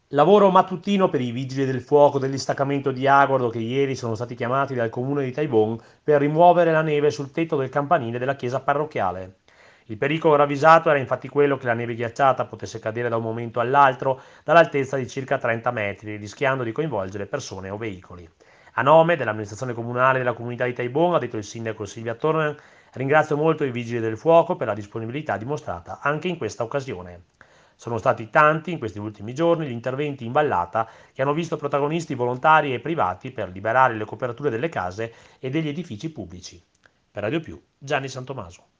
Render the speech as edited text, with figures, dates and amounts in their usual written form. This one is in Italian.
Lavoro mattutino per i vigili del fuoco del distaccamento di Agordo che ieri sono stati chiamati dal comune di Taibon per rimuovere la neve sul tetto del campanile della chiesa parrocchiale. Il pericolo ravvisato era infatti quello che la neve ghiacciata potesse cadere da un momento all'altro dall'altezza di circa 30 metri, rischiando di coinvolgere persone o veicoli. A nome dell'amministrazione comunale della comunità di Taibon, ha detto il sindaco Silvia Tornen, ringrazio molto i vigili del fuoco per la disponibilità dimostrata anche in questa occasione. Sono stati tanti in questi ultimi giorni gli interventi in vallata che hanno visto protagonisti volontari e privati per liberare le coperture delle case e degli edifici pubblici. Per Radio Più, Gianni Santomaso.